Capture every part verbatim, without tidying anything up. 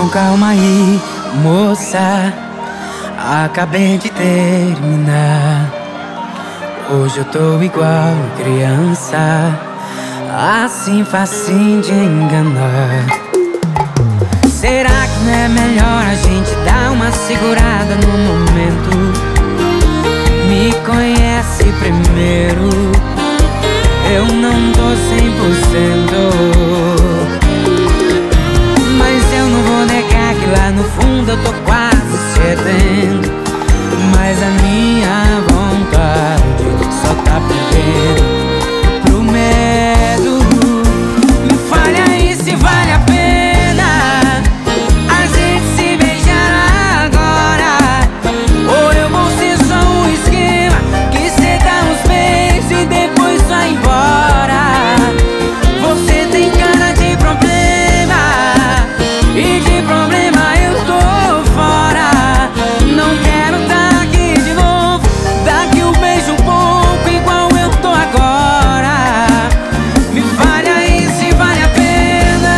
Então calma aí, moça, acabei de terminar. Hoje eu tô igual criança, assim facinho de enganar. Será que não é melhor a gente dar uma segurada no momento? Me conhece primeiro, eu não tô cem por cento. Mas eu não vou negar que lá no fundo eu tô quase cedendo. Mas a minha vontade só tá perdendo pro medo. Me fale aí se vale a pena a gente se beijar agora, ou eu vou ser só um esquema que cê dá uns beijos e depois vai embora. Você tem cara de problema e de problema eu tô fora. Não quero tá aqui de novo, daqui um beijo um pouco igual eu tô agora. Me fale aí se vale a pena.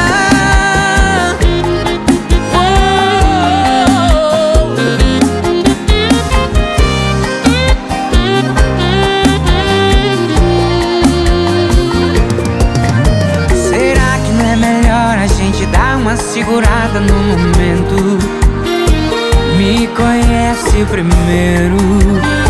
Oh. Será que não é melhor a gente dar uma segurada no momento? Me conhece primeiro.